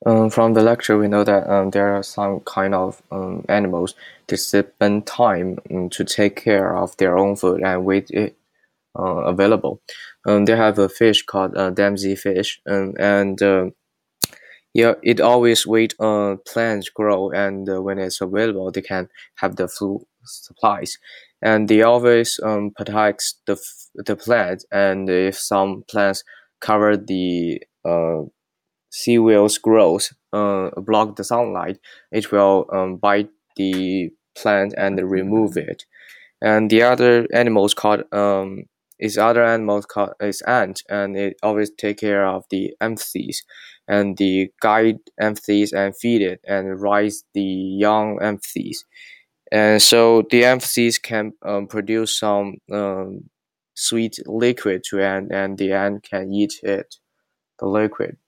From the lecture, we know that there are some kind of animals that spend time to take care of their own food and wait it available. They have a fish called Dempsey fish, and yeah, it always wait plants grow, and when it's available, they can have the food supplies, and they always protects the plant, and if some plants cover the sea whale's growth, block the sunlight, it will bite the plant and remove it. And the other animals called is ant, and it always take care of the amphithees, and the guide amphithees and feed it and raise the young amphithees. And so the amphithees can produce some sweet liquid to ant, and the ant can eat it, the liquid.